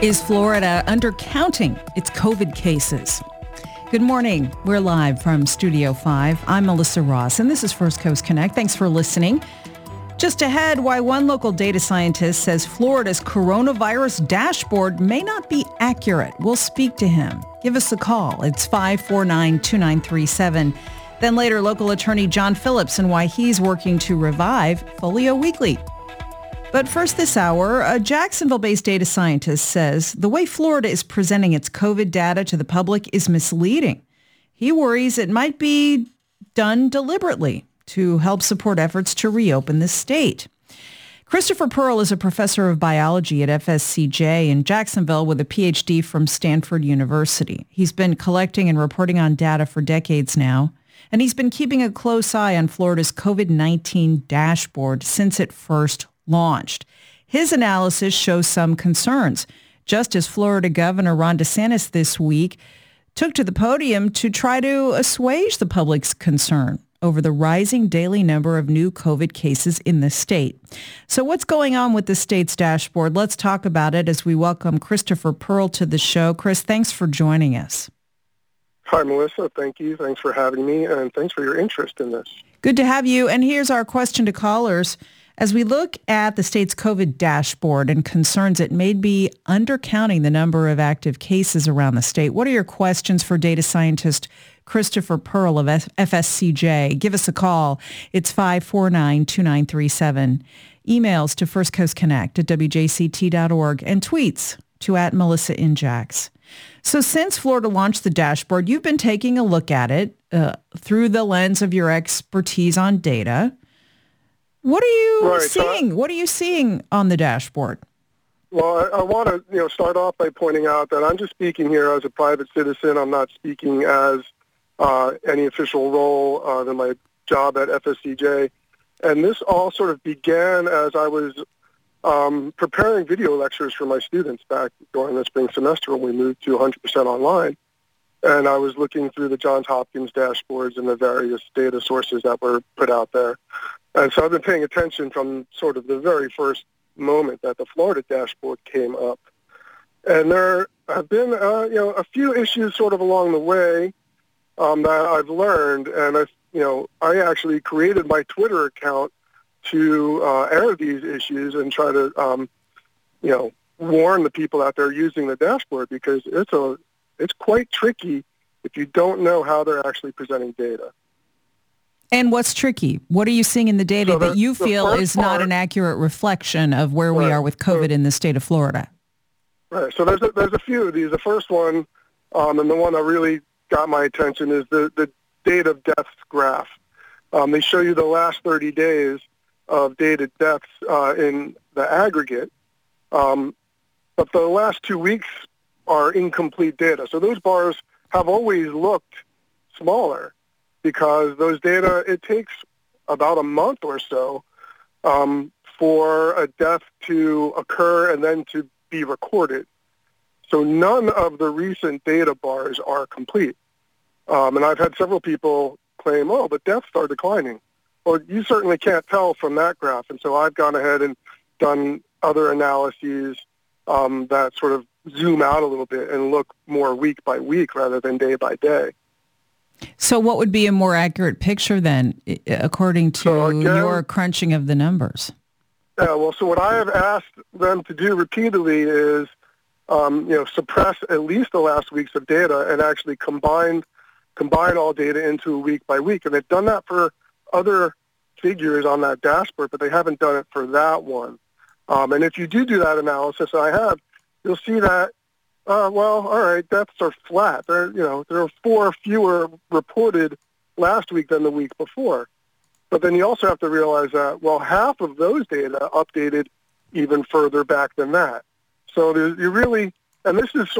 Is Florida undercounting its COVID cases? Good morning. We're live from Studio 5. I'm Melissa Ross, and this is First Coast Connect. Thanks for listening. Just ahead, why one local data scientist says Florida's coronavirus dashboard may not be accurate. We'll speak to him. Give us a call. It's 549-2937. Then later, local attorney John Phillips and why he's working to revive Folio Weekly. But first this hour, a Jacksonville-based data scientist says the way Florida is presenting its COVID data to the public is misleading. He worries it might be done deliberately to help support efforts to reopen the state. Christopher Pearl is a professor of biology at FSCJ in Jacksonville with a PhD from Stanford University. He's been collecting and reporting on data for decades now, and he's been keeping a close eye on Florida's COVID-19 dashboard since it first launched. His analysis shows some concerns, just as Florida Governor Ron DeSantis this week took to the podium to try to assuage the public's concern over the rising daily number of new COVID cases in the state. So what's going on with the state's dashboard? Let's talk about it as we welcome Christopher Pearl to the show. Chris, thanks for joining us. Hi, Melissa. Thank you. Thanks for having me, and thanks for your interest in this. Good to have you. And here's our question to callers. As we look at the state's COVID dashboard and concerns it may be undercounting the number of active cases around the state, what are your questions for data scientist Christopher Pearl of FSCJ? Give us a call. It's 549-2937. Emails to firstcoastconnect@wjct.org and tweets to @MelissaInJax. So since Florida launched the dashboard, you've been taking a look at it through the lens of your expertise on data. What are you seeing? What are you seeing on the dashboard? Well, I want to start off by pointing out that I'm just speaking here as a private citizen. I'm not speaking as any official role in my job at FSCJ. And this all sort of began as I was preparing video lectures for my students back during the spring semester when we moved to 100% online. And I was looking through the Johns Hopkins dashboards and the various data sources that were put out there. And so I've been paying attention from sort of the very first moment that the Florida dashboard came up. And there have been, a few issues sort of along the way that I've learned. And I actually created my Twitter account to air these issues and try to, warn the people out there using the dashboard because it's quite tricky if you don't know how they're actually presenting data. And what's tricky? What are you seeing in the data that you feel is not an accurate reflection of where we are with COVID in the state of Florida? Right. So there's a few of these. The first one, and the one that really got my attention, is the date of deaths graph. They show you the last 30 days of dated deaths in the aggregate, but the last 2 weeks are incomplete data. So those bars have always looked smaller, because those data, it takes about a month or so for a death to occur and then to be recorded. So none of the recent data bars are complete. And I've had several people claim, but deaths are declining. Well, you certainly can't tell from that graph. And so I've gone ahead and done other analyses that sort of zoom out a little bit and look more week by week rather than day by day. So what would be a more accurate picture then, according to your crunching of the numbers? Yeah, well, so what I have asked them to do repeatedly is, suppress at least the last weeks of data and actually combine all data into a week by week. And they've done that for other figures on that dashboard, but they haven't done it for that one. And if you do that analysis, and I have, you'll see that all right, deaths are flat. There are 4 fewer reported last week than the week before. But then you also have to realize that, half of those data updated even further back than that. So you really, and this is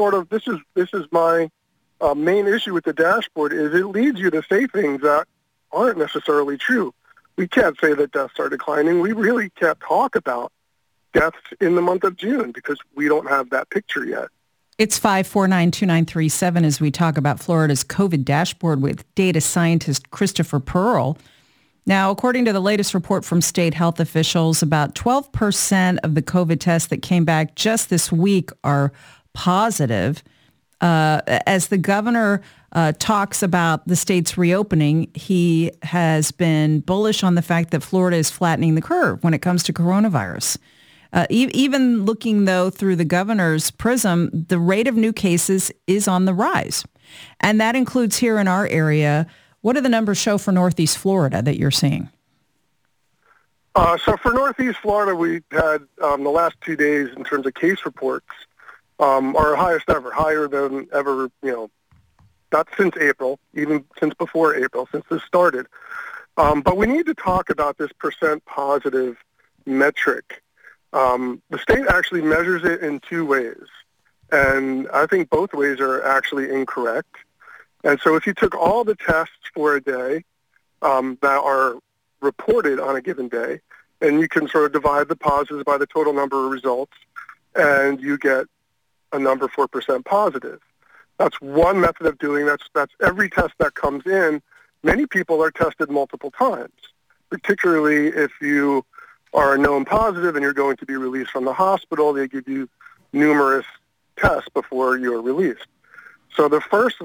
my main issue with the dashboard, is it leads you to say things that aren't necessarily true. We can't say that deaths are declining. We really can't talk about deaths in the month of June because we don't have that picture yet. It's 549-2937 as we talk about Florida's COVID dashboard with data scientist Christopher Pearl. Now, according to the latest report from state health officials, about 12% of the COVID tests that came back just this week are positive. As the governor talks about the state's reopening, he has been bullish on the fact that Florida is flattening the curve when it comes to coronavirus. Even looking, though, through the governor's prism, the rate of new cases is on the rise. And that includes here in our area. What do the numbers show for Northeast Florida that you're seeing? So for Northeast Florida, we had the last 2 days in terms of case reports are highest ever, higher than ever, not since April, even since before April, since this started. But we need to talk about this percent positive metric. The state actually measures it in two ways, and I think both ways are actually incorrect. And so if you took all the tests for a day that are reported on a given day, and you can sort of divide the positives by the total number of results, and you get a number for percent positive. That's one method of doing that. That's every test that comes in. Many people are tested multiple times, particularly if you are a known positive and you're going to be released from the hospital. They give you numerous tests before you're released. So the first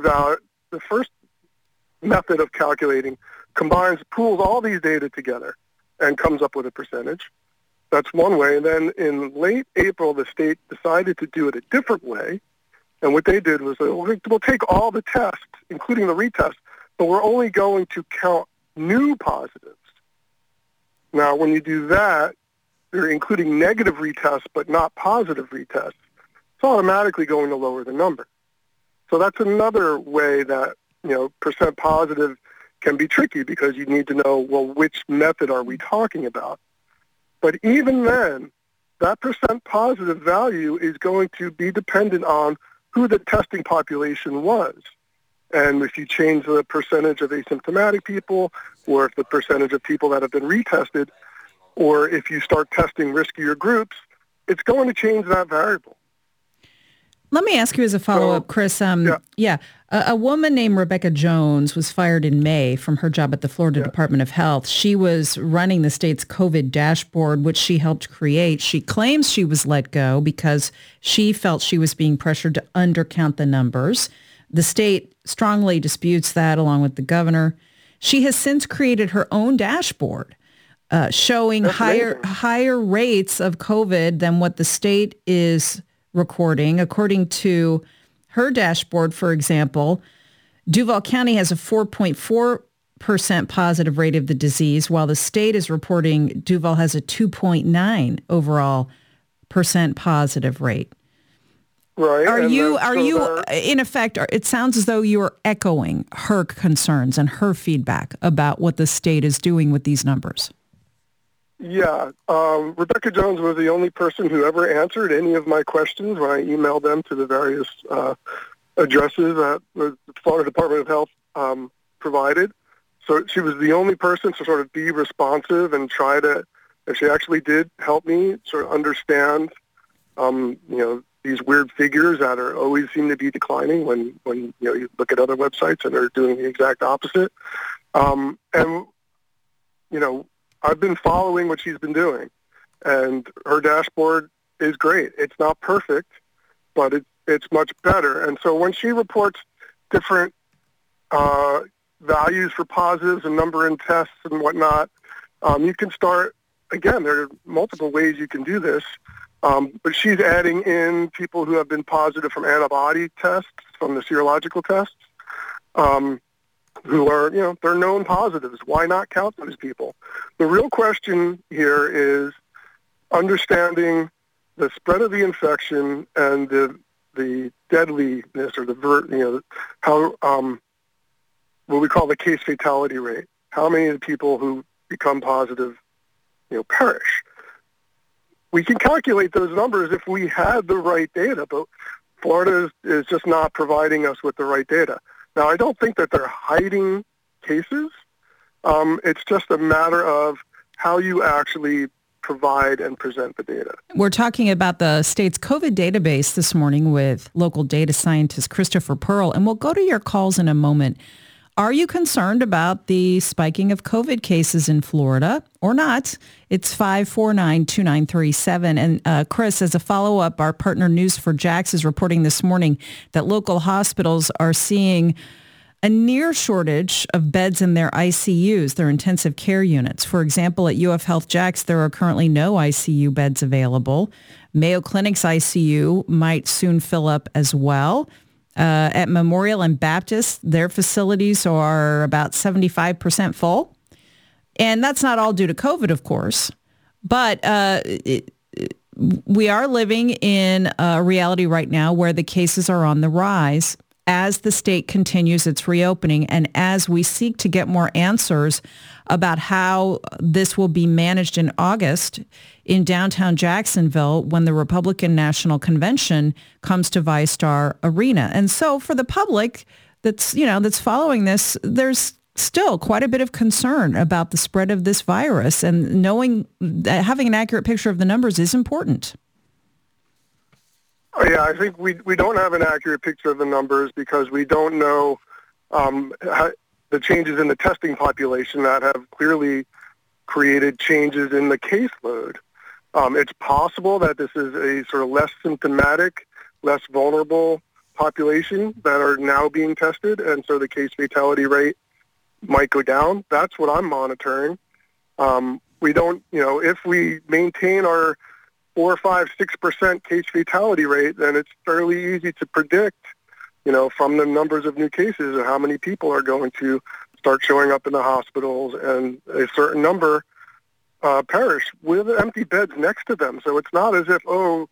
method of calculating pools all these data together and comes up with a percentage. That's one way. And then in late April, the state decided to do it a different way. And what they did was, we'll take all the tests, including the retests, but we're only going to count new positives. Now, when you do that, you're including negative retests but not positive retests. It's automatically going to lower the number. So that's another way that, percent positive can be tricky because you need to know, well, which method are we talking about? But even then, that percent positive value is going to be dependent on who the testing population was. And if you change the percentage of asymptomatic people, or if the percentage of people that have been retested, or if you start testing riskier groups, it's going to change that variable. Let me ask you as a follow-up, Chris. A woman named Rebecca Jones was fired in May from her job at the Florida Department of Health. She was running the state's COVID dashboard, which she helped create. She claims she was let go because she felt she was being pressured to undercount the numbers. The state strongly disputes that, along with the governor. She has since created her own dashboard showing higher rates of COVID than what the state is recording. According to her dashboard, for example, Duval County has a 4.4% positive rate of the disease, while the state is reporting Duval has a 2.9 overall percent positive rate. Right. Are you in effect, it sounds as though you are echoing her concerns and her feedback about what the state is doing with these numbers. Yeah. Rebecca Jones was the only person who ever answered any of my questions when I emailed them to the various addresses that the Florida Department of Health provided. So she was the only person to sort of be responsive and try to, and she actually did help me sort of understand, these weird figures that are always seem to be declining when you look at other websites and they're doing the exact opposite. I've been following what she's been doing, and her dashboard is great. It's not perfect, but it's much better. And so when she reports different values for positives and number in tests and whatnot, you can start, again, there are multiple ways you can do this, but she's adding in people who have been positive from antibody tests, from the serological tests, who are, they're known positives. Why not count those people? The real question here is understanding the spread of the infection and the deadliness, or how what we call the case fatality rate. How many of the people who become positive, perish? We can calculate those numbers if we had the right data, but Florida is just not providing us with the right data. Now, I don't think that they're hiding cases. It's just a matter of how you actually provide and present the data. We're talking about the state's COVID database this morning with local data scientist Christopher Pearl, and we'll go to your calls in a moment. Are you concerned about the spiking of COVID cases in Florida or not? It's 549-2937. And Chris, as a follow-up, our partner News4JAX is reporting this morning that local hospitals are seeing a near shortage of beds in their ICUs, their intensive care units. For example, at UF Health JAX, there are currently no ICU beds available. Mayo Clinic's ICU might soon fill up as well. At Memorial and Baptist, their facilities are about 75% full. And that's not all due to COVID, of course. But we are living in a reality right now where the cases are on the rise as the state continues its reopening and as we seek to get more answers about how this will be managed in August in downtown Jacksonville when the Republican National Convention comes to ViStar Arena. And so for the public that's following this, there's still quite a bit of concern about the spread of this virus, and knowing that having an accurate picture of the numbers is important. Yeah, I think we don't have an accurate picture of the numbers because we don't know the changes in the testing population that have clearly created changes in the caseload. It's possible that this is a sort of less symptomatic, less vulnerable population that are now being tested, and so the case fatality rate might go down. That's what I'm monitoring. We don't, if we maintain our 4, 5, 6% case fatality rate, then it's fairly easy to predict, from the numbers of new cases and how many people are going to start showing up in the hospitals, and a certain number perish with empty beds next to them. So it's not as if,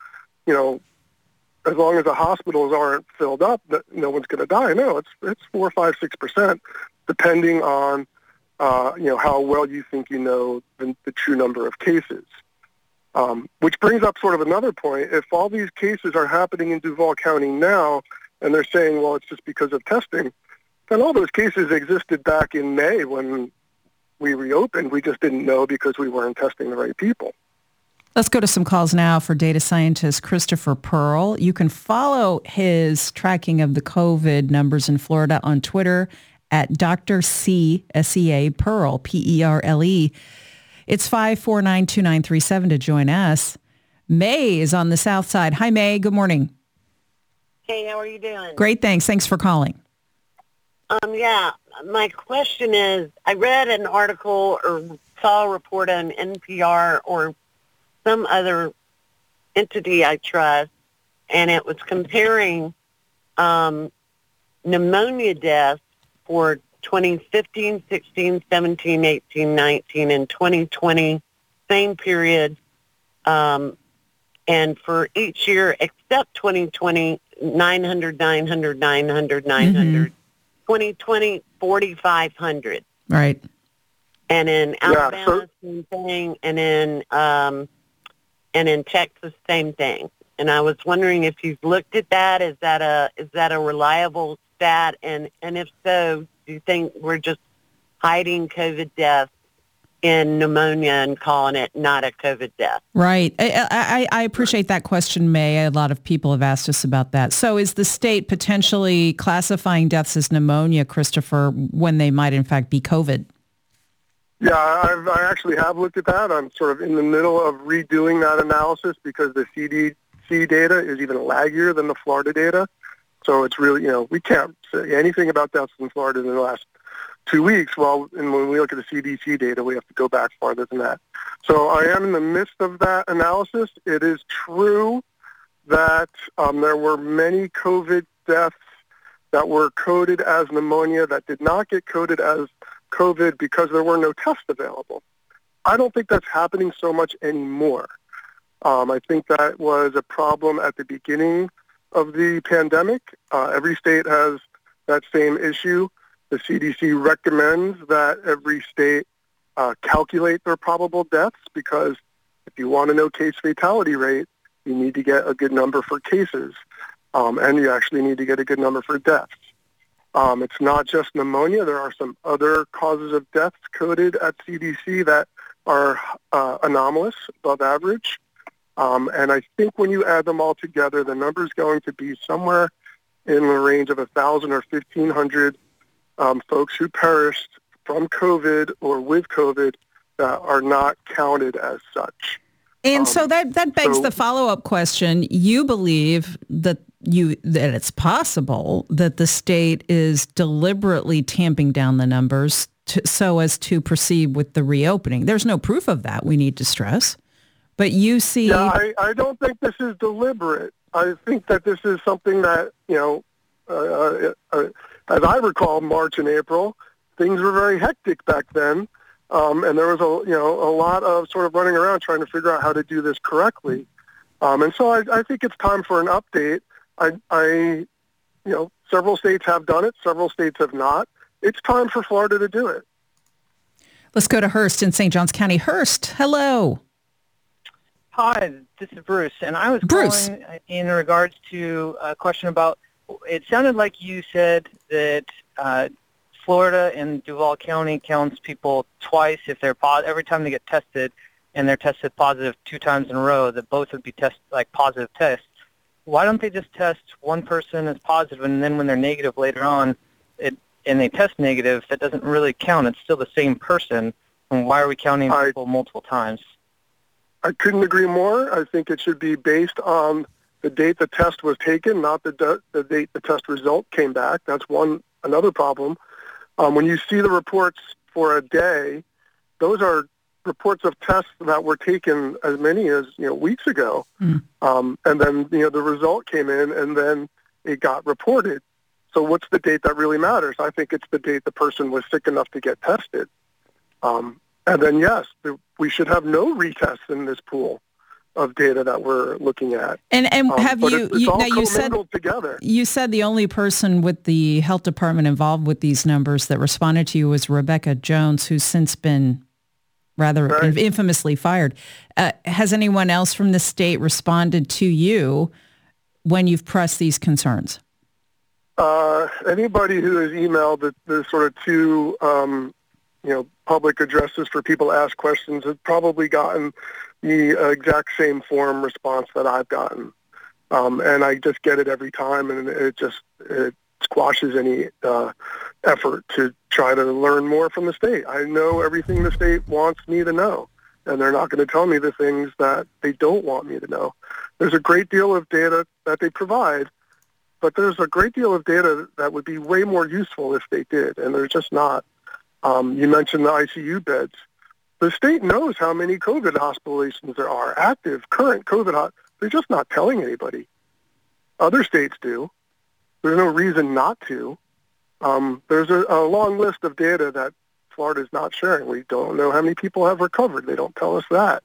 as long as the hospitals aren't filled up, that no one's going to die. No, it's 4, 5, 6%, depending on, how well you think the true number of cases. Which brings up sort of another point. If all these cases are happening in Duval County now, and they're saying, well, it's just because of testing, then all those cases existed back in May when we reopened. We just didn't know because we weren't testing the right people. Let's go to some calls now for data scientist Christopher Pearl. You can follow his tracking of the COVID numbers in Florida on Twitter at Dr. C, S-E-A, Pearl, P-E-R-L-E. It's 549-2937 to join us. May is on the south side. Hi, May. Good morning. Hey, how are you doing? Great, thanks. Thanks for calling. My question is, I read an article or saw a report on NPR or some other entity I trust, and it was comparing pneumonia deaths for 2015, 16, 17, 18, 19, and 2020, same period, and for each year except 2020, 900, 900, 900, 900. 2020, 4,500. Right. And in Alabama, same thing, and in Texas, same thing. And I was wondering if you've looked at that. Is that a reliable stat? And if so, do you think we're just hiding COVID deaths in pneumonia and calling it not a COVID death? Right. I appreciate that question, May. A lot of people have asked us about that. So is the state potentially classifying deaths as pneumonia, Christopher, when they might in fact be COVID? Yeah, I actually have looked at that. I'm sort of in the middle of redoing that analysis because the CDC data is even laggier than the Florida data. So it's really, we can't say anything about deaths in Florida in the last 2 weeks. Well, and when we look at the CDC data, we have to go back farther than that. So I am in the midst of that analysis. It is true that there were many COVID deaths that were coded as pneumonia that did not get coded as COVID because there were no tests available. I don't think that's happening so much anymore. I think that was a problem at the beginning of the pandemic. Every state has that same issue. The CDC recommends that every state calculate their probable deaths because if you want to know case fatality rate, you need to get a good number for cases, and you actually need to get a good number for deaths. It's not just pneumonia. There are some other causes of deaths coded at CDC that are anomalous, above average. And I think when you add them all together, the number is going to be somewhere in the range of 1,000 or 1,500 folks who perished from COVID or with COVID that are not counted as such. And so that begs the follow-up question. You believe that it's possible that the state is deliberately tamping down the numbers so as to proceed with the reopening. There's no proof of that, we need to stress. But you see... Yeah, I don't think this is deliberate. I think that this is something that, as I recall, March and April, things were very hectic back then. And there was a lot of sort of running around trying to figure out how to do this correctly. And so I think it's time for an update. Several states have done it. Several states have not. It's time for Florida to do it. Let's go to Hearst in St. Johns County. Hearst, hello. Hi, this is Bruce. And I was calling in regards to a question about, it sounded like you said that Florida and Duval County counts people twice if they're every time they get tested, and they're tested positive 2 times in a row, that both would be positive tests. Why don't they just test one person as positive, and then when they're negative later on, and they test negative, that doesn't really count. It's still the same person. And why are we counting people multiple times? I couldn't agree more. I think it should be based on the date the test was taken, not the date the test result came back. That's another problem. When you see the reports for a day, those are reports of tests that were taken as many as weeks ago, and then the result came in, and then it got reported. So what's the date that really matters? I think it's the date the person was sick enough to get tested, and then yes, we should have no retests in this pool of data that we're looking at. And have it's all commingled together. You said the only person with the health department involved with these numbers that responded to you was Rebecca Jones, who's since been rather infamously fired. Has anyone else from the state responded to you when you've pressed these concerns? Anybody who has emailed the sort of 2 public addresses for people to ask questions has probably gotten the exact same form response that I've gotten. And I just get it every time, and it squashes any effort to try to learn more from the state. I know everything the state wants me to know, and they're not going to tell me the things that they don't want me to know. There's a great deal of data that they provide, but there's a great deal of data that would be way more useful if they did, and there's just not. You mentioned the ICU beds. The state knows how many COVID hospitalizations there are, active, current COVID. They're just not telling anybody. Other states do. There's no reason not to. There's a long list of data that Florida's not sharing. We don't know how many people have recovered. They don't tell us that.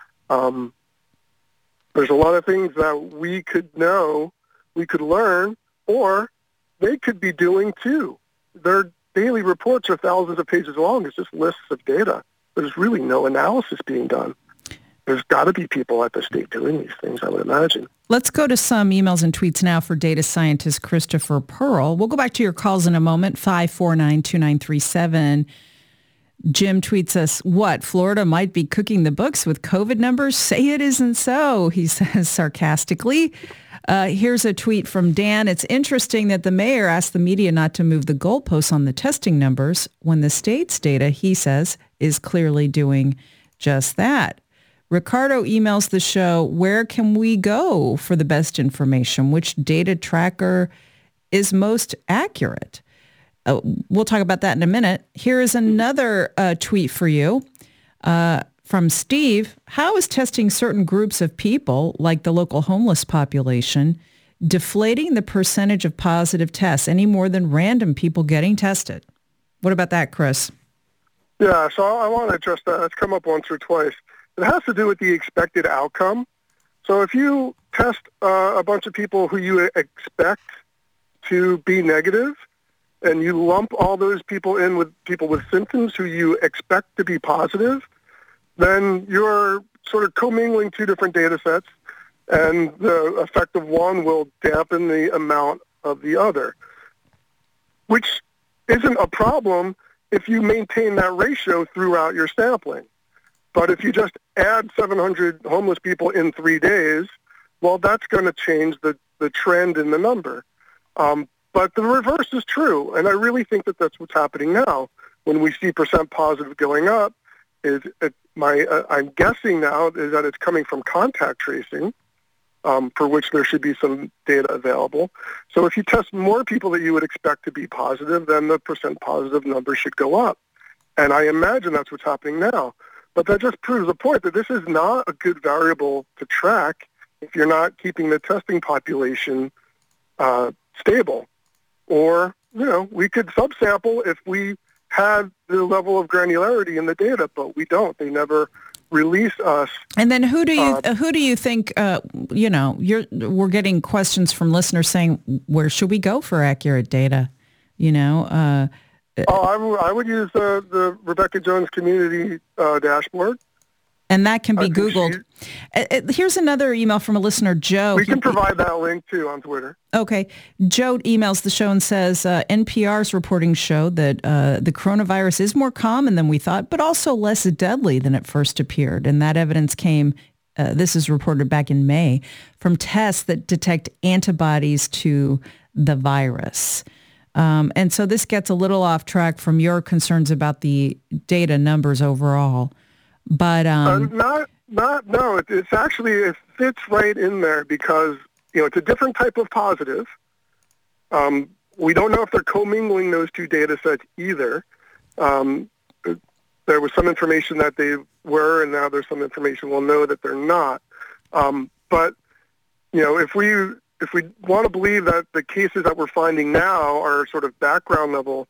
There's a lot of things that we could know, we could learn, or they could be doing too. Their daily reports are thousands of pages long. It's just lists of data. There's really no analysis being done. There's got to be people at the state doing these things, I would imagine. Let's go to some emails and tweets now for data scientist Christopher Pearl. We'll go back to your calls in a moment, 549-2937. Jim tweets us, what, Florida might be cooking the books with COVID numbers? Say it isn't so, he says sarcastically. Here's a tweet from Dan. It's interesting that the mayor asked the media not to move the goalposts on the testing numbers when the state's data, he says, is clearly doing just that. Ricardo emails the show, where can we go for the best information? Which data tracker is most accurate? We'll talk about that in a minute. Here is another tweet for you from Steve. How is testing certain groups of people, like the local homeless population, deflating the percentage of positive tests any more than random people getting tested? What about that, Chris? Yeah, so I want to address that. It's come up once or twice. It has to do with the expected outcome. So if you test a bunch of people who you expect to be negative, and you lump all those people in with people with symptoms who you expect to be positive, then you're sort of commingling 2 different data sets, and the effect of one will dampen the amount of the other, which isn't a problem if you maintain that ratio throughout your sampling. But if you just add 700 homeless people in 3 days, well, that's going to change the trend in the number. But the reverse is true, and I really think that that's what's happening now. When we see percent positive going up, I'm guessing now is that it's coming from contact tracing, for which there should be some data available. So if you test more people that you would expect to be positive, then the percent positive number should go up. And I imagine that's what's happening now. But that just proves the point that this is not a good variable to track if you're not keeping the testing population stable. Or, we could subsample if we had the level of granularity in the data, but we don't. They never release us. And then who do you think, we're getting questions from listeners saying, where should we go for accurate data? I would use the Rebecca Jones Community Dashboard. And that can be Googled. Here's another email from a listener, Joe. We can provide that link, too, on Twitter. Okay. Joe emails the show and says, NPR's reporting showed that the coronavirus is more common than we thought, but also less deadly than it first appeared. And that evidence came, this is reported back in May, from tests that detect antibodies to the virus. And so this gets a little off track from your concerns about the data numbers overall. But no. It's actually, it fits right in there because it's a different type of positive. We don't know if they're commingling those two data sets either. There was some information that they were, and now there's some information we'll know that they're not. But if we want to believe that the cases that we're finding now are sort of background level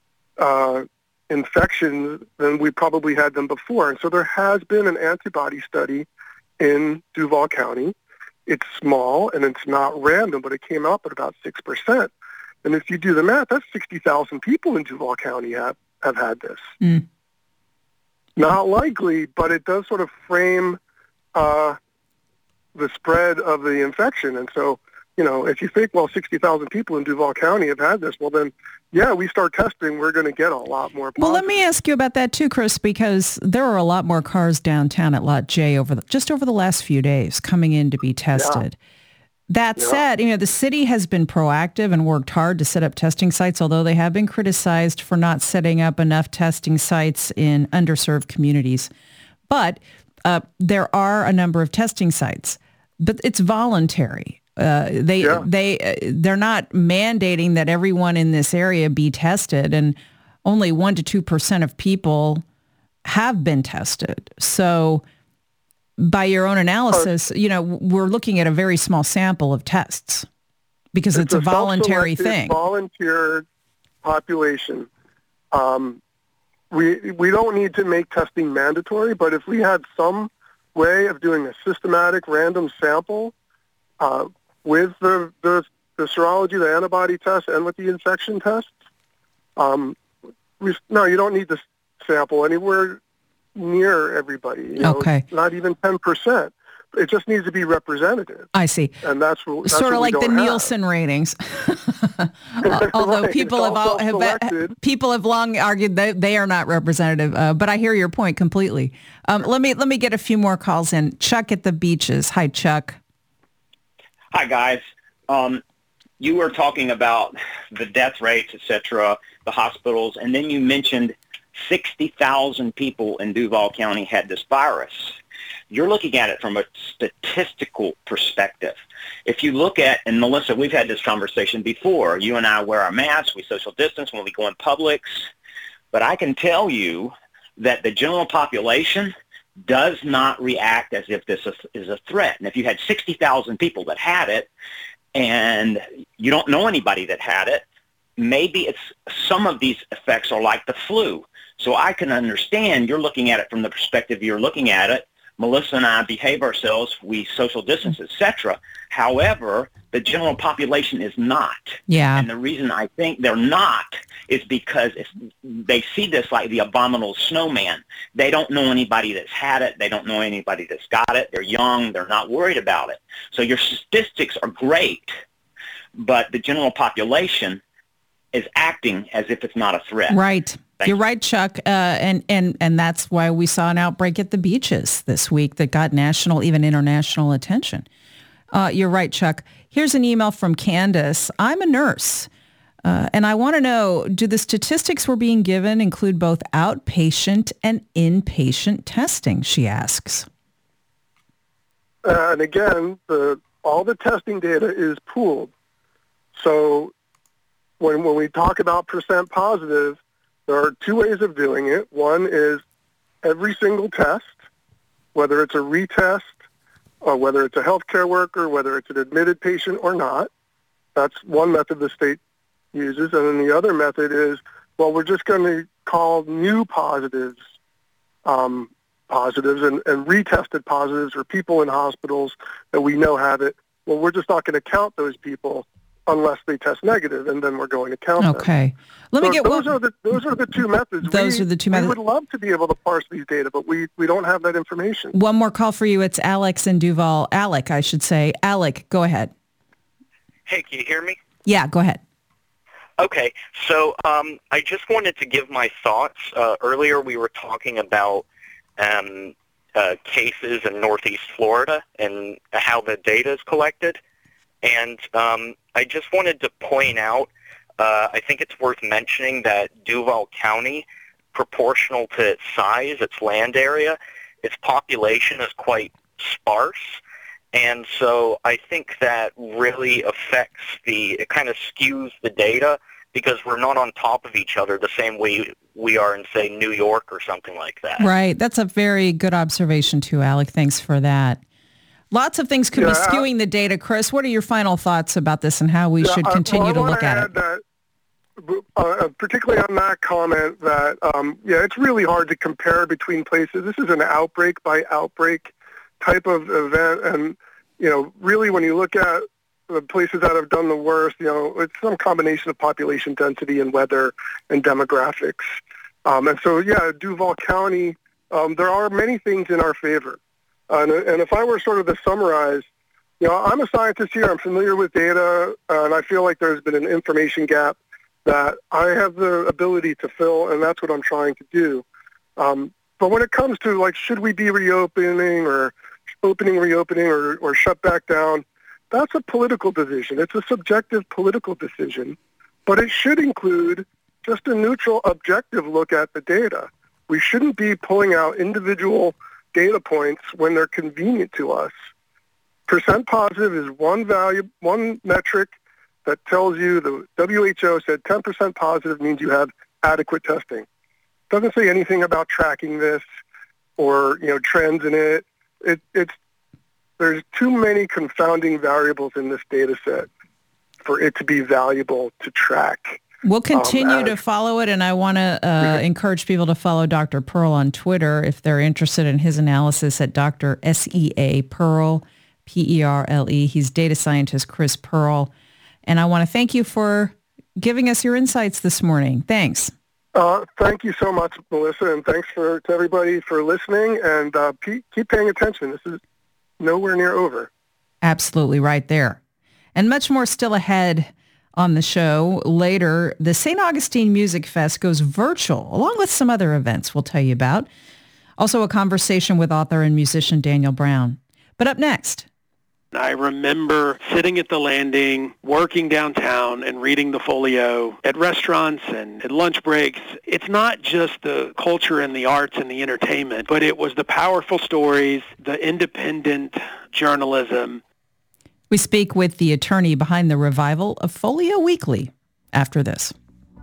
infections, then we probably had them before. And so there has been an antibody study in Duval County. It's small and it's not random, but it came up at about 6%. And if you do the math, that's 60,000 people in Duval County have had this. Mm. Not likely, but it does sort of frame the spread of the infection. And so, if you think, 60,000 people in Duval County have had this, well then, yeah, we start testing, we're going to get a lot more positive. Well, let me ask you about that too, Chris, because there are a lot more cars downtown at Lot J just over the last few days coming in to be tested. Yeah. That said, the city has been proactive and worked hard to set up testing sites, although they have been criticized for not setting up enough testing sites in underserved communities. But there are a number of testing sites, but it's voluntary. They're not mandating that everyone in this area be tested, and only 1% to 2% of people have been tested. So by your own analysis, we're looking at a very small sample of tests because it's a voluntary thing. Volunteer population. We don't need to make testing mandatory, but if we had some way of doing a systematic random sample with the serology, the antibody test, and with the infection tests, you don't need to sample anywhere near everybody. Okay. Not even 10%. It just needs to be representative. I see. And that's sort of like the Nielsen ratings. Although right. people have long argued that they are not representative. But I hear your point completely. Let me get a few more calls in. Chuck at the Beaches. Hi, Chuck. Hi, guys. You were talking about the death rates, et cetera, the hospitals, and then you mentioned 60,000 people in Duval County had this virus. You're looking at it from a statistical perspective. If you look at, and Melissa, we've had this conversation before. You and I wear our masks. We social distance when we go in Publix. But I can tell you that the general population does not react as if this is a threat. And if you had 60,000 people that had it and you don't know anybody that had it, maybe it's some of these effects are like the flu. So I can understand you're looking at it from the perspective you're looking at it. Melissa and I behave ourselves, we social distance, et cetera. However, the general population is not. Yeah. And the reason I think they're not is because they see this like the abominable snowman. They don't know anybody that's had it. They don't know anybody that's got it. They're young. They're not worried about it. So your statistics are great, but the general population is acting as if it's not a threat. Right. You're right, Chuck. And that's why we saw an outbreak at the Beaches this week that got national, even international attention. You're right, Chuck. Here's an email from Candace. I'm a nurse. And I want to know, do the statistics we're being given include both outpatient and inpatient testing, she asks. And again, all the testing data is pooled. So when we talk about percent positive, there are two ways of doing it. One is every single test, whether it's a retest, or whether it's a healthcare worker, whether it's an admitted patient or not. That's one method the state uses. And then the other method is, well, we're just going to call new positives positives and retested positives, or people in hospitals that we know have it. Well, we're just not going to count those people unless they test negative, and then we're going to count them. Okay. Those are the two methods. Those are the two methods. We would love to be able to parse these data, but we don't have that information. One more call for you. It's Alex in Duval. Alec, I should say. Alec, go ahead. Hey, can you hear me? Yeah, go ahead. Okay, so I just wanted to give my thoughts. Earlier we were talking about cases in Northeast Florida and how the data is collected. And I just wanted to point out, I think it's worth mentioning that Duval County, proportional to its size, its land area, its population is quite sparse. And so I think that really affects it kind of skews the data, because we're not on top of each other the same way we are in, say, New York or something like that. Right. That's a very good observation too, Alec. Thanks for that. Lots of things could be skewing the data. Chris, what are your final thoughts about this and how we should continue to look at it? That, particularly on that comment, that, it's really hard to compare between places. This is an outbreak by outbreak type of event. And, really when you look at the places that have done the worst, it's some combination of population density and weather and demographics. And so, Duval County, there are many things in our favor. And if I were sort of to summarize, I'm a scientist here. I'm familiar with data, and I feel like there's been an information gap that I have the ability to fill, and that's what I'm trying to do. But when it comes to, should we be reopening or reopening or shut back down, that's a political decision. It's a subjective political decision, but it should include just a neutral, objective look at the data. We shouldn't be pulling out individual data points when they're convenient to us. Percent positive is one metric that tells you the WHO said 10% positive means you have adequate testing. It doesn't say anything about tracking this or, trends in it. There's too many confounding variables in this data set for it to be valuable to track. We'll continue to follow it, and I want to encourage people to follow Dr. Pearl on Twitter if they're interested in his analysis at Dr. SEA Pearl, P-E-R-L-E. He's data scientist Chris Pearl. And I want to thank you for giving us your insights this morning. Thanks. Thank you so much, Melissa, and thanks to everybody for listening, and keep paying attention. This is nowhere near over. Absolutely right there. And much more still ahead on the show. Later, the St. Augustine Music Fest goes virtual, along with some other events we'll tell you about. Also a conversation with author and musician Daniel Brown. But up next. I remember sitting at the Landing, working downtown, and reading the folio at restaurants and at lunch breaks. It's not just the culture and the arts and the entertainment, but it was the powerful stories, the independent journalism. We speak with the attorney behind the revival of Folio Weekly after this.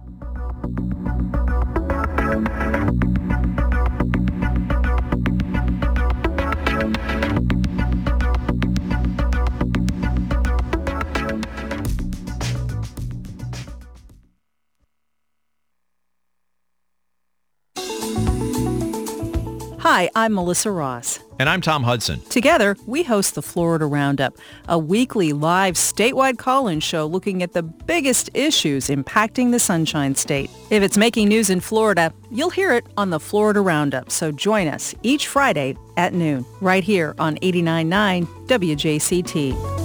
Hi, I'm Melissa Ross. And I'm Tom Hudson. Together, we host the Florida Roundup, a weekly live statewide call-in show looking at the biggest issues impacting the Sunshine State. If it's making news in Florida, you'll hear it on the Florida Roundup, so join us each Friday at noon, right here on 89.9 WJCT.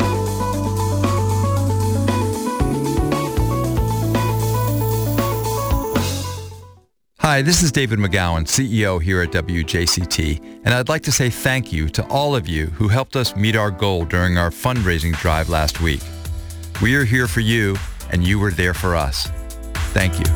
Hi, this is David McGowan, CEO here at WJCT, and I'd like to say thank you to all of you who helped us meet our goal during our fundraising drive last week. We are here for you, and you were there for us. Thank you.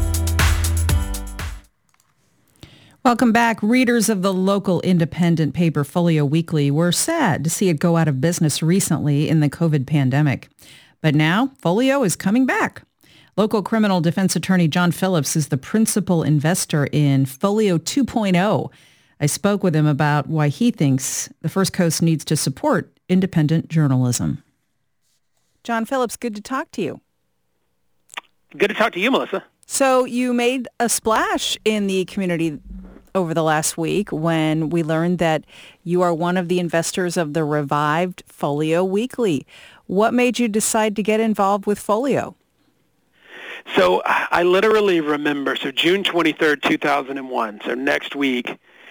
Welcome back. Readers of the local independent paper Folio Weekly were sad to see it go out of business recently in the COVID pandemic. But now Folio is coming back. Local criminal defense attorney John Phillips is the principal investor in Folio 2.0. I spoke with him about why he thinks the First Coast needs to support independent journalism. John Phillips, good to talk to you. Good to talk to you, Melissa. So you made a splash in the community over the last week when we learned that you are one of the investors of the revived Folio Weekly. What made you decide to get involved with Folio? So I literally remember, June 23rd, 2001, so next week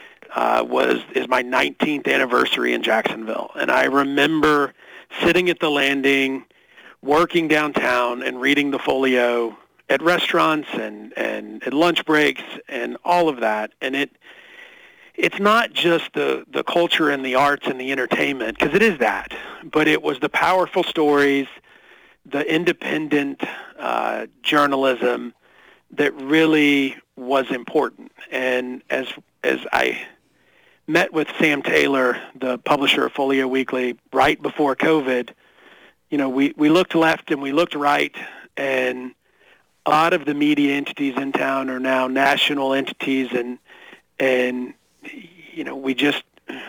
is my 19th anniversary in Jacksonville. And I remember sitting at the landing, working downtown and reading the Folio at restaurants and at lunch breaks and all of that. And it's not just the culture and the arts and the entertainment, because it is that, but it was the powerful stories, the independent journalism that really was important. And as I met with Sam Taylor, the publisher of Folio Weekly, right before COVID, we looked left and we looked right, and a lot of the media entities in town are now national entities, and we just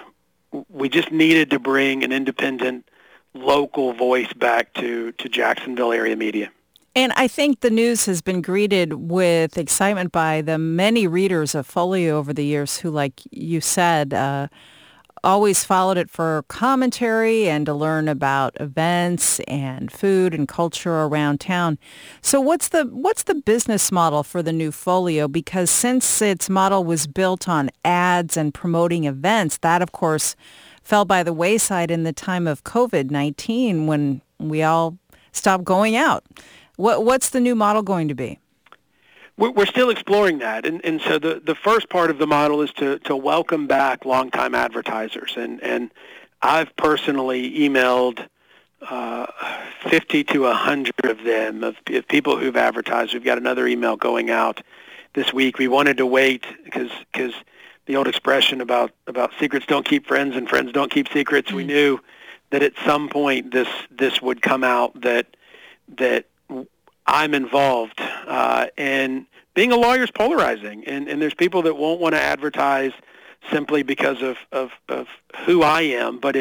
needed to bring an independent local voice back to Jacksonville area media. And I think the news has been greeted with excitement by the many readers of Folio over the years who, like you said, always followed it for commentary and to learn about events and food and culture around town. So what's the business model for the new Folio? Because since its model was built on ads and promoting events, that, of course, fell by the wayside in the time of COVID-19 when we all stopped going out. What's the new model going to be? We're still exploring that. And so the first part of the model is to welcome back longtime advertisers. And I've personally emailed 50 to 100 of them, of people who've advertised. We've got another email going out this week. We wanted to wait because the old expression about secrets don't keep friends and friends don't keep secrets. Mm-hmm. We knew that at some point this would come out that I'm involved. And being a lawyer is polarizing, and there's people that won't want to advertise simply because of who I am, but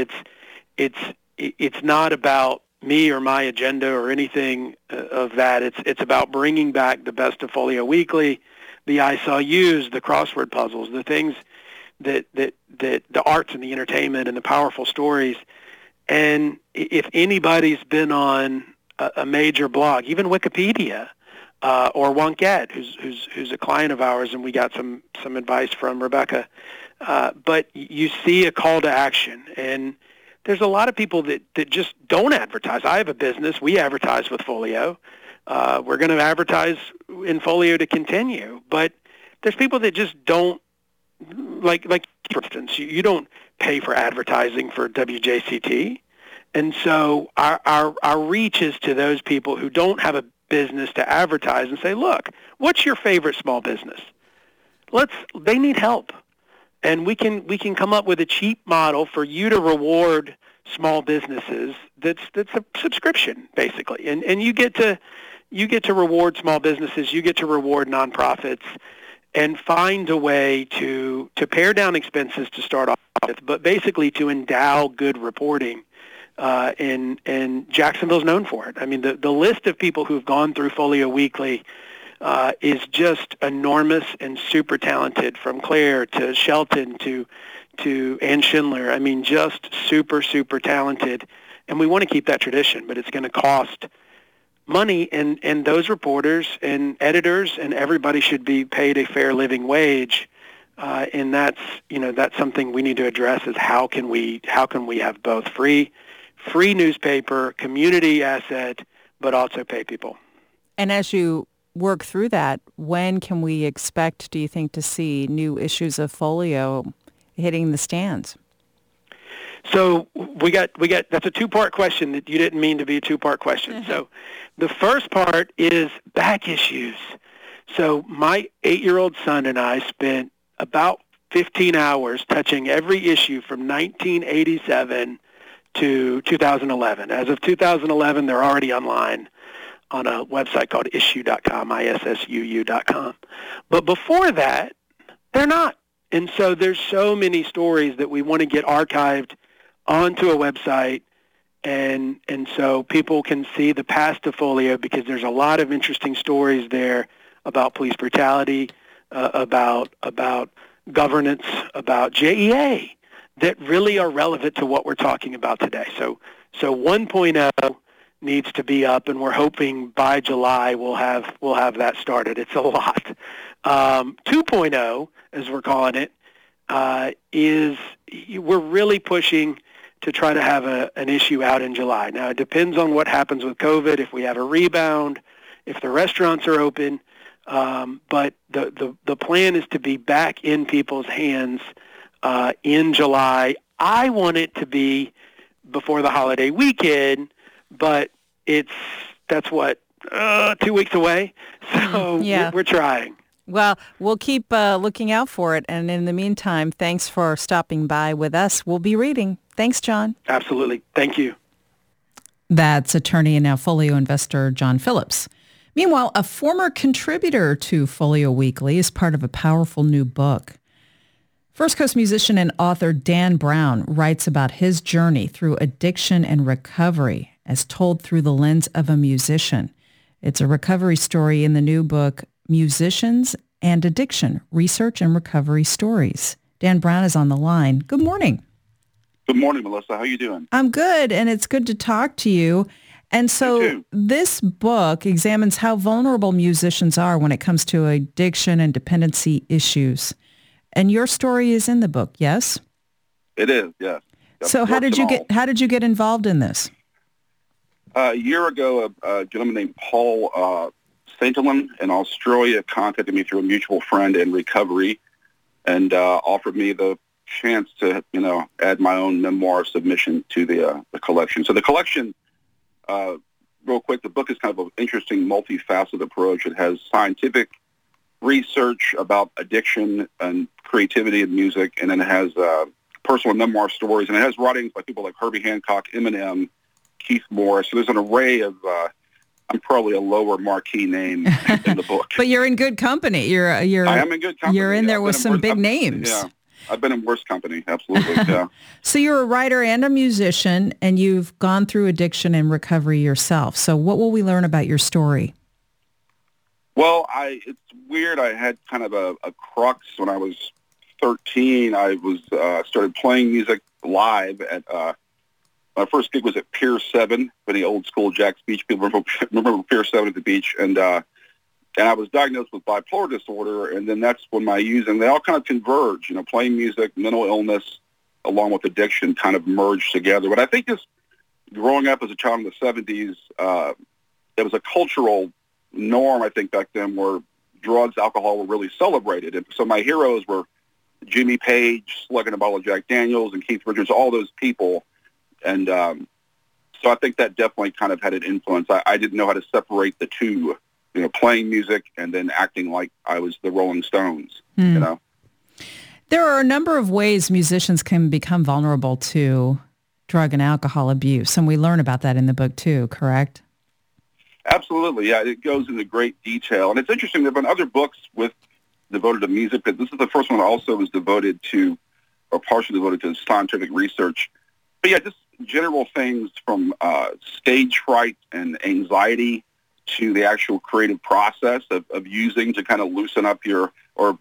it's not about me or my agenda or anything of that. It's about bringing back the best of Folio Weekly, the I Saw Yous, the crossword puzzles, the things that the arts and the entertainment and the powerful stories. And if anybody's been on a major blog, even Wikipedia or Wonkette, who's a client of ours, and we got some advice from Rebecca, but you see a call to action, and there's a lot of people that just don't advertise. I have a business. We advertise with Folio. We're going to advertise in Folio to continue. But there's people that just don't, like for instance, you don't pay for advertising for WJCT. And so our reach is to those people who don't have a business to advertise and say, look, what's your favorite small business? They need help. And we can come up with a cheap model for you to reward small businesses that's a subscription, basically. And you get to reward small businesses, you get to reward nonprofits, and find a way to pare down expenses to start off with, but basically to endow good reporting. And Jacksonville's known for it. I mean, the list of people who've gone through Folio Weekly is just enormous and super talented, from Claire to Shelton to Ann Schindler. I mean, just super, super talented. And we want to keep that tradition, but it's going to cost money, and those reporters and editors and everybody should be paid a fair living wage. And that's something we need to address, is how can we have both free newspaper, community asset, but also pay people. And as you work through that, when can we expect, do you think, to see new issues of Folio hitting the stands? So we got. That's a two-part question that you didn't mean to be a two-part question. So the first part is back issues. So my 8-year-old son and I spent about 15 hours touching every issue from 1987 to 2011. As of 2011, they're already online on a website called issuu.com, ISSUU.com. But before that, they're not. And so there's so many stories that we want to get archived onto a website, and so people can see the past of Folio, because there's a lot of interesting stories there about police brutality, about governance, about JEA, that really are relevant to what we're talking about today. So 1.0 needs to be up, and we're hoping by July we'll have that started. It's a lot. 2.0, as we're calling it, is we're really pushing to try to have an issue out in July. Now, it depends on what happens with COVID, if we have a rebound, if the restaurants are open, but the plan is to be back in people's hands in July. I want it to be before the holiday weekend, but that's 2 weeks away, so we're trying. Well, we'll keep looking out for it. And in the meantime, thanks for stopping by with us. We'll be reading. Thanks, John. Absolutely. Thank you. That's attorney and now Folio investor John Phillips. Meanwhile, a former contributor to Folio Weekly is part of a powerful new book. First Coast musician and author Dan Brown writes about his journey through addiction and recovery as told through the lens of a musician. It's a recovery story in the new book, Musicians and Addiction, Research and Recovery Stories. Dan Brown is on the line. Good morning. Good morning, Melissa. How are you doing? I'm good, and it's good to talk to you. And so this book examines how vulnerable musicians are when it comes to addiction and dependency issues. And your story is in the book, yes? It is, yes. So how did you get involved in this? A year ago, a gentleman named Paul Saintelin in Australia contacted me through a mutual friend in recovery and offered me the chance to, add my own memoir submission to the collection. So the collection, real quick, the book is kind of an interesting, multifaceted approach. It has scientific research about addiction and creativity in music, and then it has personal memoir stories, and it has writings by people like Herbie Hancock, Eminem, Keith Morris. So there's an array of I'm probably a lower marquee name in the book. But you're in good company. I am in good company. You're in there with some big names. Yeah, I've been in worse company, absolutely, yeah. So you're a writer and a musician, and you've gone through addiction and recovery yourself. So what will we learn about your story? Well, it's weird. I had kind of a crux when I was 13. I started playing music live at my first gig was at Pier 7 for the old school Jack's Beach. People remember Pier 7 at the beach. And I was diagnosed with bipolar disorder, and then that's when they all kind of converge. Playing music, mental illness, along with addiction kind of merged together. But I think just growing up as a child in the 70s, it was a cultural norm, I think, back then where drugs, alcohol were really celebrated. And so my heroes were Jimmy Page, slugging a bottle of Jack Daniels, and Keith Richards, all those people. And so I think that definitely kind of had an influence. I didn't know how to separate the two, playing music and then acting like I was the Rolling Stones, There are a number of ways musicians can become vulnerable to drug and alcohol abuse, and we learn about that in the book too, correct? Absolutely, yeah. It goes into great detail. And it's interesting, there have been other books devoted to music, but this is the first one that also was partially devoted to scientific research. But yeah, just general things from stage fright and anxiety to the actual creative process of using to kind of loosening up your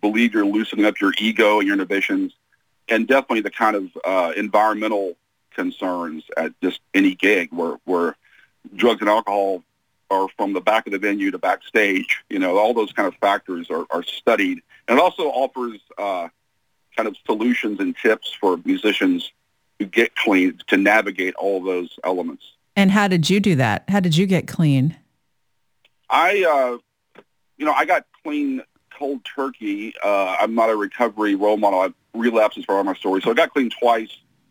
ego and your inhibitions, and definitely the kind of environmental concerns at just any gig where drugs and alcohol are from the back of the venue to backstage. All those kind of factors are studied. And it also offers kind of solutions and tips for musicians who get clean to navigate all those elements. And how did you do that? How did you get clean? I got clean cold turkey. I'm not a recovery role model. I've relapsed as far as my story. So I got clean twice.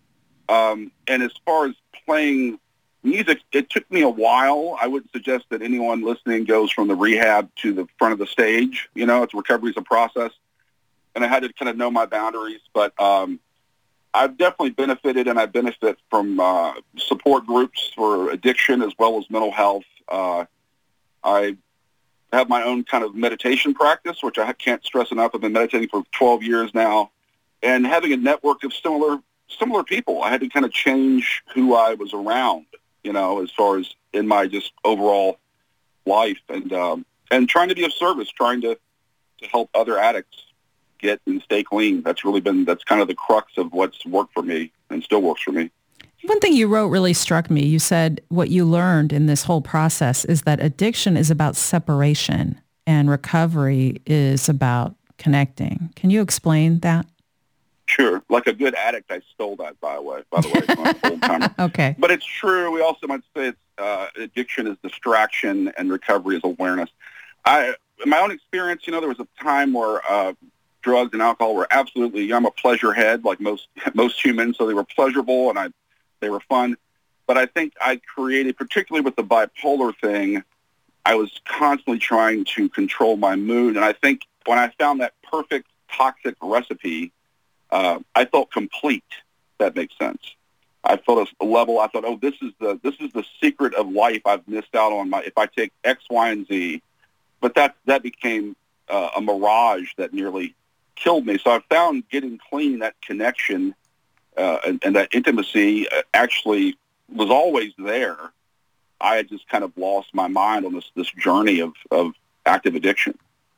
And as far as playing music, it took me a while. I wouldn't suggest that anyone listening goes from the rehab to the front of the stage. It's recovery is a process. And I had to kind of know my boundaries. But I've definitely benefited, and I benefit from support groups for addiction as well as mental health. I have my own kind of meditation practice, which I can't stress enough. I've been meditating for 12 years now. And having a network of similar people, I had to kind of change who I was around, as far as in my just overall life, and trying to be of service, trying to help other addicts get and stay clean. That's kind of the crux of what's worked for me and still works for me. One thing you wrote really struck me. You said what you learned in this whole process is that addiction is about separation and recovery is about connecting. Can you explain that? Sure. Like a good addict, I stole that, by the way. It's not a full-timer. Okay. But it's true. We also might say addiction is distraction and recovery is awareness. In my own experience, there was a time where drugs and alcohol were absolutely, I'm a pleasure head like most humans, so they were pleasurable and they were fun. But I think I created, particularly with the bipolar thing, I was constantly trying to control my mood. And I think when I found that perfect toxic recipe, I felt complete. That makes sense. I felt a level. I thought, this is the secret of life I've missed out on. If I take X, Y, and Z, but that became a mirage that nearly killed me. So I found getting clean, that connection and that intimacy actually was always there. I had just kind of lost my mind on this journey of active addiction.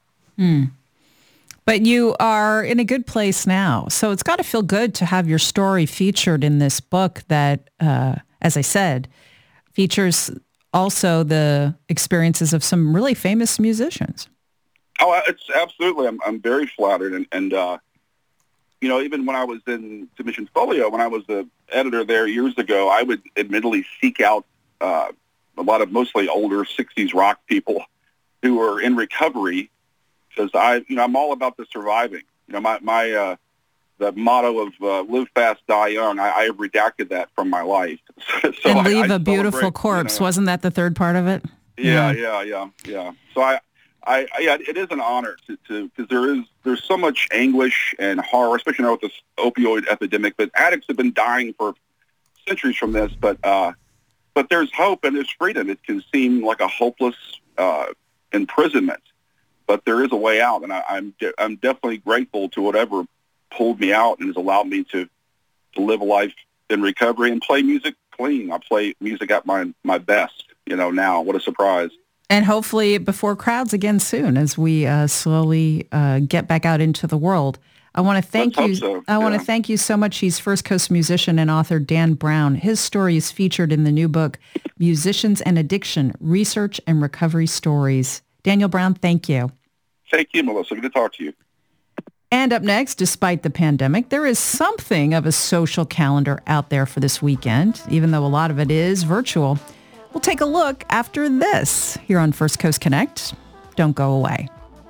But you are in a good place now. So it's got to feel good to have your story featured in this book that, as I said, features also the experiences of some really famous musicians. Oh, it's absolutely. I'm very flattered. And even when I was in Submission Folio, when I was the editor there years ago, I would admittedly seek out a lot of mostly older 60s rock people who were in recovery, because I'm all about the surviving. My the motto of live fast, die young. I have redacted that from my life. So and leave a beautiful corpse. Wasn't that the third part of it? Yeah. So it is an honor to because there's so much anguish and horror, especially now with this opioid epidemic. But addicts have been dying for centuries from this. But there's hope and there's freedom. It can seem like a hopeless imprisonment, but there is a way out, and I'm definitely grateful to whatever pulled me out and has allowed me to live a life in recovery and play music clean. I play music at my best, now. What a surprise. And hopefully before crowds again soon as we slowly get back out into the world. I want to thank you. So. I want to thank you so much. He's First Coast musician and author Dan Brown. His story is featured in the new book, Musicians and Addiction, Research and Recovery Stories. Daniel Brown, thank you. Thank you, Melissa. Good to talk to you. And up next, despite the pandemic, there is something of a social calendar out there for this weekend, even though a lot of it is virtual. We'll take a look after this here on First Coast Connect. Don't go away.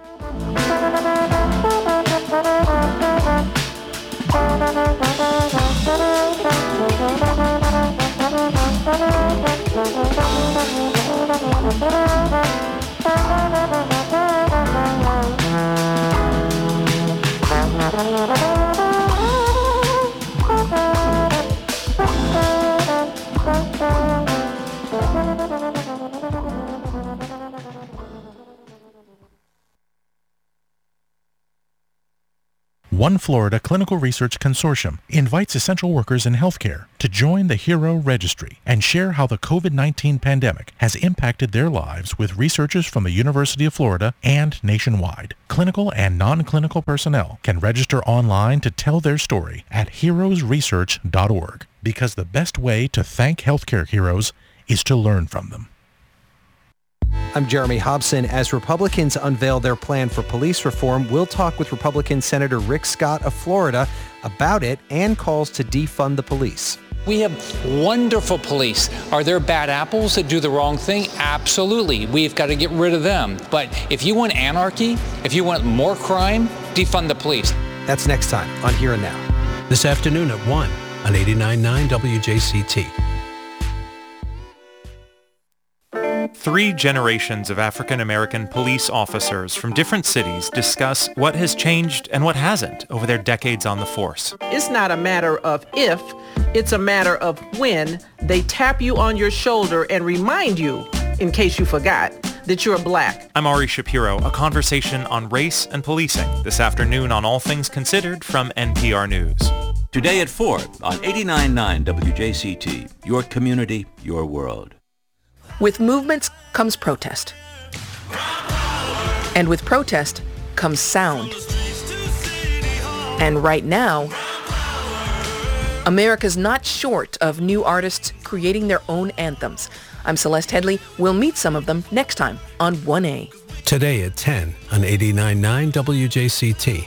One Florida Clinical Research Consortium invites essential workers in healthcare to join the HERO Registry and share how the COVID-19 pandemic has impacted their lives with researchers from the University of Florida and nationwide. Clinical and non-clinical personnel can register online to tell their story at heroesresearch.org, because the best way to thank healthcare heroes is to learn from them. I'm Jeremy Hobson. As Republicans unveil their plan for police reform, we'll talk with Republican Senator Rick Scott of Florida about it and calls to defund the police. We have wonderful police. Are there bad apples that do the wrong thing? Absolutely. We've got to get rid of them. But if you want anarchy, if you want more crime, defund the police. That's next time on Here and Now. This afternoon at 1. on 89.9 WJCT. 3 generations of African American police officers from different cities discuss what has changed and what hasn't over their decades on the force. It's not a matter of if, it's a matter of when they tap you on your shoulder and remind you, in case you forgot, that you're black. I'm Ari Shapiro, a conversation on race and policing this afternoon on All Things Considered from NPR News. Today at 4 on 89.9 WJCT, your community, your world. With movements comes protest. And with protest comes sound. And right now, America's not short of new artists creating their own anthems. I'm Celeste Headley. We'll meet some of them next time on 1A. Today at 10 on 89.9 WJCT.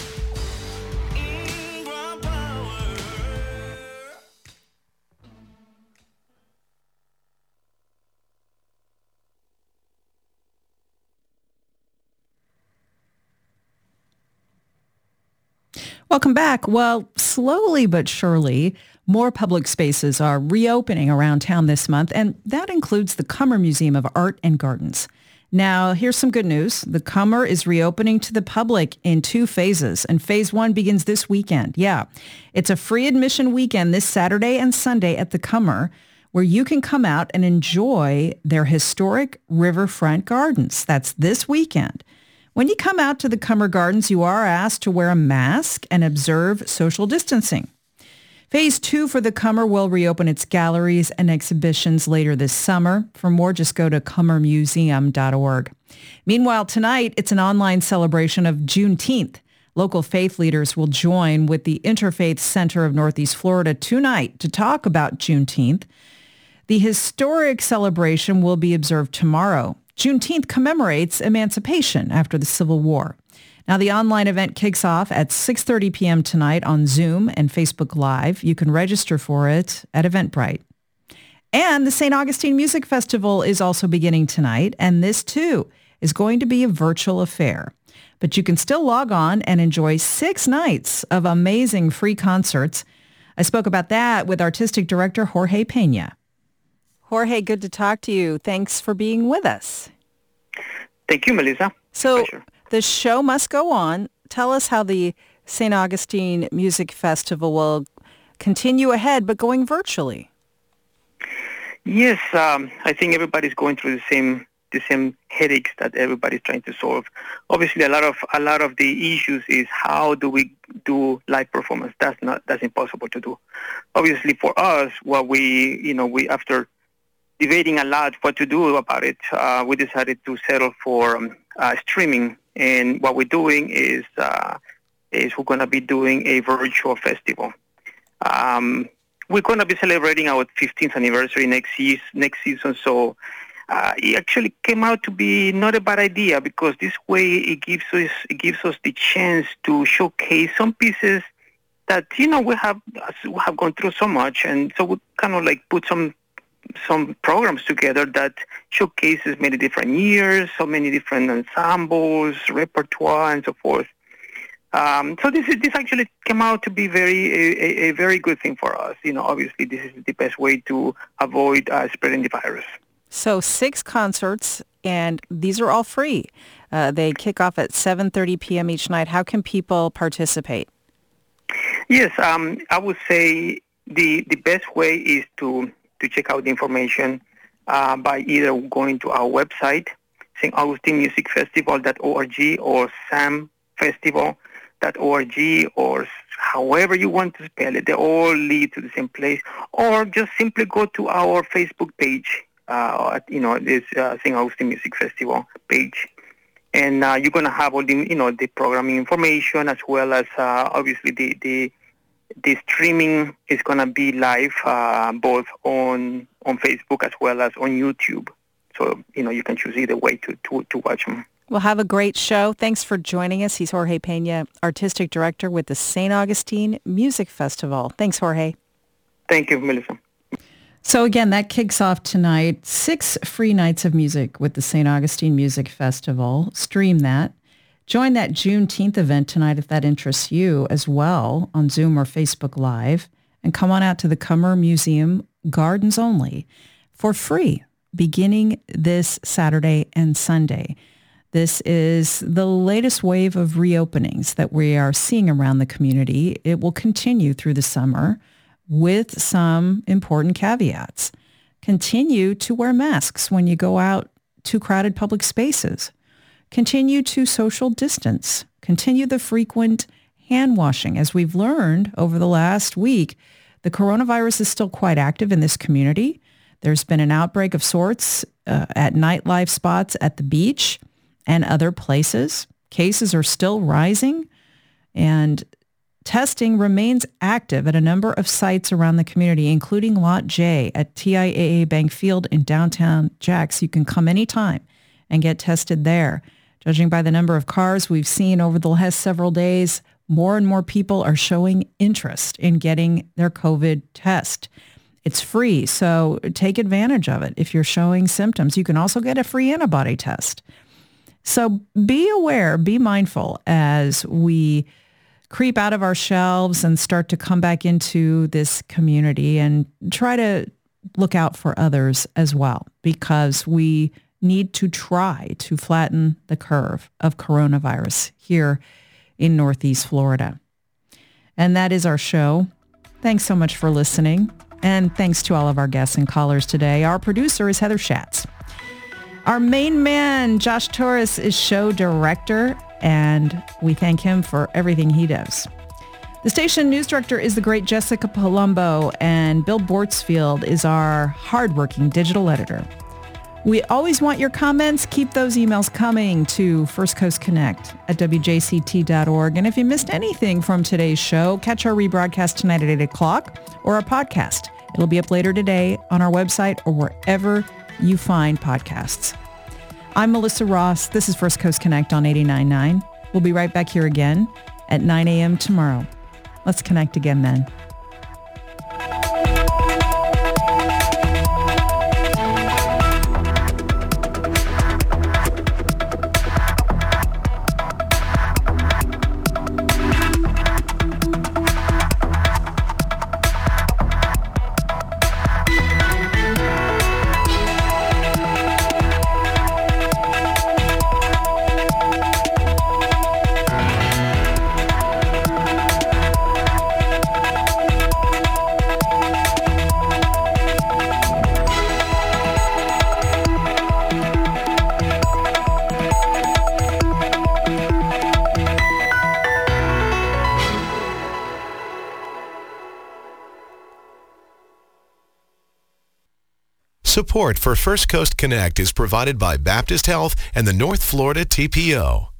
Welcome back. Well, slowly but surely, more public spaces are reopening around town this month, and that includes the Cummer Museum of Art and Gardens. Now, here's some good news. The Cummer is reopening to the public in 2 phases, and phase 1 begins this weekend. Yeah, it's a free admission weekend this Saturday and Sunday at the Cummer, where you can come out and enjoy their historic riverfront gardens. That's this weekend. When you come out to the Cummer Gardens, you are asked to wear a mask and observe social distancing. Phase 2 for the Cummer will reopen its galleries and exhibitions later this summer. For more, just go to cummermuseum.org. Meanwhile, tonight, it's an online celebration of Juneteenth. Local faith leaders will join with the Interfaith Center of Northeast Florida tonight to talk about Juneteenth. The historic celebration will be observed tomorrow. Juneteenth commemorates emancipation after the Civil War. Now, the online event kicks off at 6:30 p.m. tonight on Zoom and Facebook Live. You can register for it at Eventbrite. And the St. Augustine Music Festival is also beginning tonight, and this, too, is going to be a virtual affair. But you can still log on and enjoy 6 nights of amazing free concerts. I spoke about that with Artistic Director Jorge Pena. Jorge, good to talk to you. Thanks for being with us. Thank you, Melissa. So the show must go on. Tell us how the St. Augustine Music Festival will continue ahead, but going virtually. Yes, I think everybody's going through the same headaches that everybody's trying to solve. Obviously, a lot of the issues is how do we do live performance? That's impossible to do. Obviously, for us, what we after debating a lot what to do about it, we decided to settle for streaming. And what we're doing is we're going to be doing a virtual festival. We're going to be celebrating our 15th anniversary next season. So it actually came out to be not a bad idea, because this way it gives us the chance to showcase some pieces that we have gone through so much, and so we kind of like put some programs together that showcases many different years, so many different ensembles, repertoire, and so forth. So this actually came out to be a very good thing for us. Obviously this is the best way to avoid spreading the virus. So 6 concerts, and these are all free. They kick off at 7:30 p.m. each night. How can people participate? Yes, I would say the best way is to check out the information by either going to our website, St. Augustine Music Festival.org, or samfestival.org, or however you want to spell it. They all lead to the same place. Or just simply go to our Facebook page, this St. Augustine Music Festival page. And you're going to have all the programming information, as well as obviously the streaming is going to be live both on Facebook as well as on YouTube. So, you can choose either way to watch them. Well, have a great show. Thanks for joining us. He's Jorge Pena, Artistic Director with the St. Augustine Music Festival. Thanks, Jorge. Thank you, Melissa. So again, that kicks off tonight. 6 free nights of music with the St. Augustine Music Festival. Stream that. Join that Juneteenth event tonight if that interests you as well on Zoom or Facebook Live. and come on out to the Cummer Museum Gardens only for free beginning this Saturday and Sunday. This is the latest wave of reopenings that we are seeing around the community. It will continue through the summer with some important caveats. Continue to wear masks when you go out to crowded public spaces. Continue to social distance. Continue the frequent hand washing. As we've learned over the last week, the coronavirus is still quite active in this community. There's been an outbreak of sorts at nightlife spots at the beach and other places. Cases are still rising, and testing remains active at a number of sites around the community, including Lot J at TIAA Bank Field in downtown Jax. You can come anytime and get tested there. Judging by the number of cars we've seen over the last several days, more and more people are showing interest in getting their COVID test. It's free, so take advantage of it. If you're showing symptoms, you can also get a free antibody test. So be aware, be mindful as we creep out of our shelves and start to come back into this community, and try to look out for others as well, because we need to try to flatten the curve of coronavirus here in Northeast Florida. And that is our show. Thanks so much for listening. And thanks to all of our guests and callers today. Our producer is Heather Schatz. Our main man, Josh Torres, is show director, and we thank him for everything he does. The station news director is the great Jessica Palumbo, and Bill Bortzfield is our hardworking digital editor. We always want your comments. Keep those emails coming to firstcoastconnect@wjct.org. And if you missed anything from today's show, catch our rebroadcast tonight at 8 o'clock or our podcast. It'll be up later today on our website or wherever you find podcasts. I'm Melissa Ross. This is First Coast Connect on 89.9. We'll be right back here again at 9 a.m. tomorrow. Let's connect again then. Support for First Coast Connect is provided by Baptist Health and the North Florida TPO.